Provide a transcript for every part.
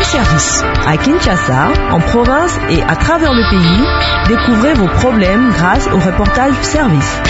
même service. À Kinshasa, en province et à travers le pays, découvrez vos problèmes grâce au reportage service.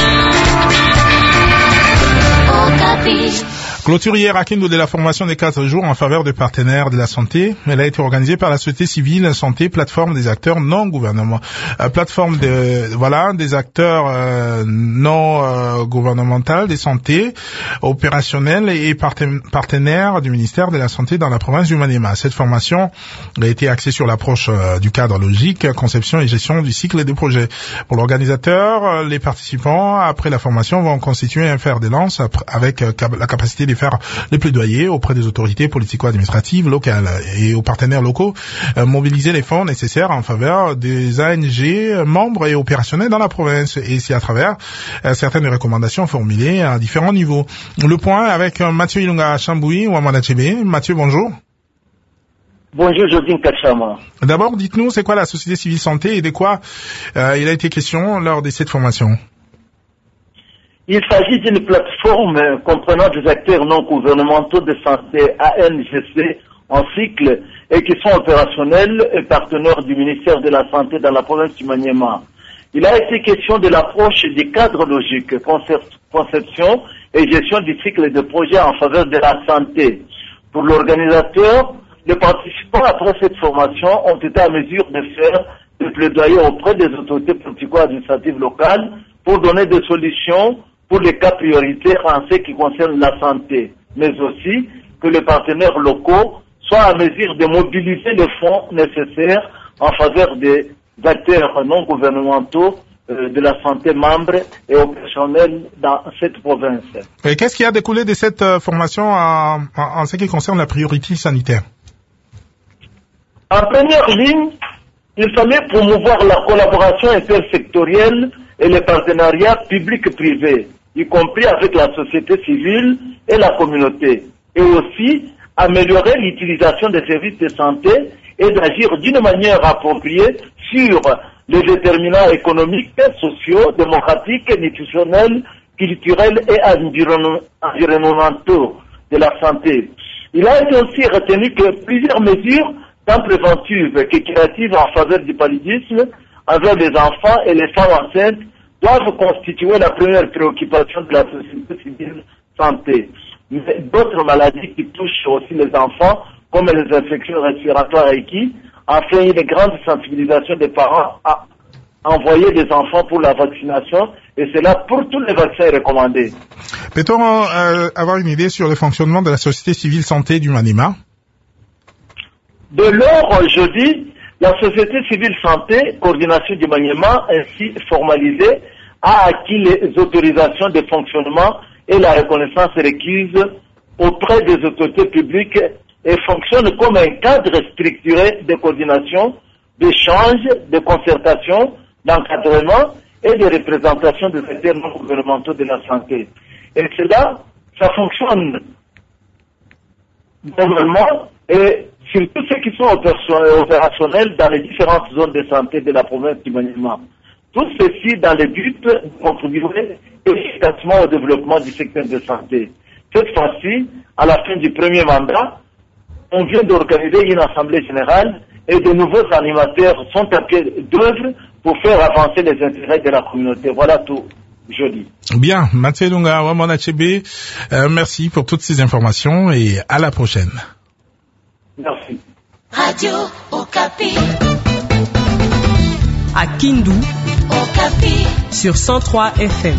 Clôture hier à Kindu de la formation des 4 jours en faveur des partenaires de la santé. Elle a été organisée par la société civile santé, plateforme des acteurs non gouvernementaux, plateforme des acteurs non gouvernementaux des santé opérationnels et partenaires du ministère de la santé dans la province du Maniema. Cette formation a été axée sur l'approche du cadre logique, conception et gestion du cycle des projets. Pour l'organisateur, les participants après la formation vont constituer un fer de lance avec la capacité de faire les plaidoyers auprès des autorités politico-administratives locales et aux partenaires locaux, mobiliser les fonds nécessaires en faveur des ANG membres et opérationnels dans la province, et c'est à travers certaines recommandations formulées à différents niveaux. Le point avec Mathieu Ilunga Chamboui ou Amanda Chebe. Mathieu, bonjour. Bonjour, Jodine Kachama. D'abord, dites-nous, c'est quoi la société civile santé et de quoi il a été question lors de cette formation? Il s'agit d'une plateforme comprenant des acteurs non gouvernementaux de santé ANGC en cycle et qui sont opérationnels et partenaires du ministère de la Santé dans la province du Maniema. Il a été question de l'approche du cadre logique, conception et gestion du cycle de projet en faveur de la santé. Pour l'organisateur, les participants après cette formation ont été à mesure de faire des plaidoyers auprès des autorités politico-administratives locales pour donner des solutions pour les cas prioritaires en ce qui concerne la santé, mais aussi que les partenaires locaux soient à mesure de mobiliser les fonds nécessaires en faveur des acteurs non gouvernementaux de la santé membres et opérationnels dans cette province. Et qu'est-ce qui a découlé de cette formation en ce qui concerne la priorité sanitaire? En première ligne, il fallait promouvoir la collaboration intersectorielle et les partenariats publics-privés, y compris avec la société civile et la communauté, et aussi améliorer l'utilisation des services de santé et d'agir d'une manière appropriée sur les déterminants économiques, sociaux, démocratiques, nutritionnels, culturels et environnementaux de la santé. Il a été aussi retenu que plusieurs mesures, tant préventives que curatives en faveur du paludisme envers les enfants et les femmes enceintes, doivent constituer la première préoccupation de la société civile santé. Mais d'autres maladies qui touchent aussi les enfants, comme les infections respiratoires aiguës, enfin une grande sensibilisation des parents à envoyer des enfants pour la vaccination, et cela pour tous les vaccins recommandés. Peut-on avoir une idée sur le fonctionnement de la société civile santé du Maniema? De lors, jeudi, la société civile santé, coordination du Maniema, ainsi formalisée, a acquis les autorisations de fonctionnement et la reconnaissance requise auprès des autorités publiques et fonctionne comme un cadre structuré de coordination, d'échange, de concertation, d'encadrement et de représentation des secteurs non gouvernementaux de la santé. Et cela, ça fonctionne normalement et sur tous ceux qui sont opérationnels dans les différentes zones de santé de la province du Maniema. Tout ceci dans le but de contribuer efficacement au développement du secteur de santé. Cette fois-ci, à la fin du premier mandat, on vient d'organiser une assemblée générale et de nouveaux animateurs sont à pied d'œuvre pour faire avancer les intérêts de la communauté. Voilà tout. Joli. Bien, Mathieu Ilunga Chebe, merci pour toutes ces informations et à la prochaine. Merci. Radio Okapi. À Kindu, Okapi. sur 103 FM.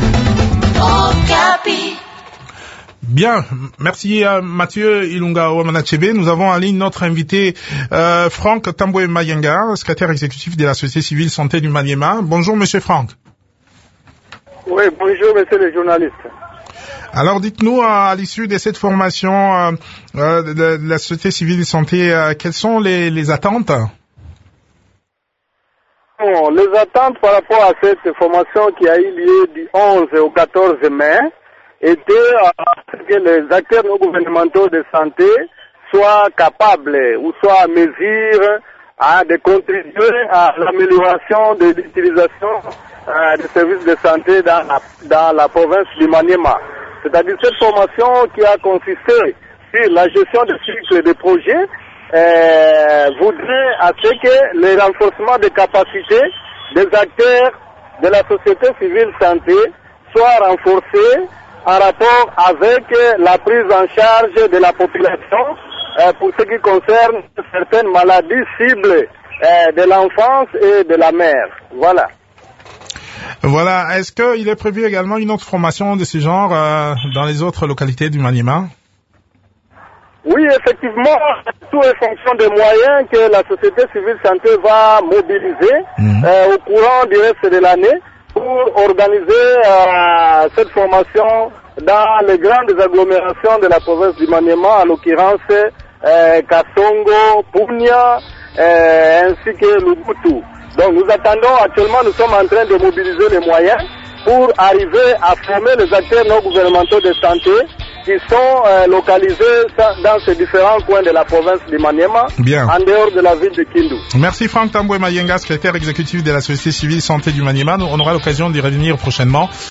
Okapi. Bien, merci à Mathieu Ilunga Chebe. Nous avons en ligne notre invité Franck Tamboué Mayenga, secrétaire exécutif de la Société civile santé du Maniema. Bonjour Monsieur Franck. Oui, bonjour monsieur le journaliste. Alors dites-nous, à l'issue de cette formation de la Société civile santé, quelles sont les attentes? Bon, les attentes par rapport à cette formation qui a eu lieu du 11 au 14 mai étaient à ce que les acteurs non gouvernementaux de santé soient capables ou soient à mesure de contribuer à l'amélioration de l'utilisation des services de santé dans la province du Maniema. C'est-à-dire cette formation qui a consisté sur la gestion des cycles de projets voudrait à ce que le renforcement des capacités des acteurs de la société civile santé soit renforcé en rapport avec la prise en charge de la population pour ce qui concerne certaines maladies cibles de l'enfance et de la mère. Voilà. Voilà. Est-ce qu'il est prévu également une autre formation de ce genre dans les autres localités du Maniema? Oui, effectivement, tout est fonction des moyens que la société civile santé va mobiliser au courant du reste de l'année pour organiser cette formation dans les grandes agglomérations de la province du Maniema, en l'occurrence Kasongo, Punia, ainsi que Lubutu. Donc nous attendons actuellement, nous sommes en train de mobiliser les moyens pour arriver à former les acteurs non gouvernementaux de santé qui sont localisés dans ces différents coins de la province du Maniema, en dehors de la ville de Kindu. Merci Franck Tamboué Mayenga, secrétaire exécutif de la Société civile santé du Maniema. On aura l'occasion d'y revenir prochainement.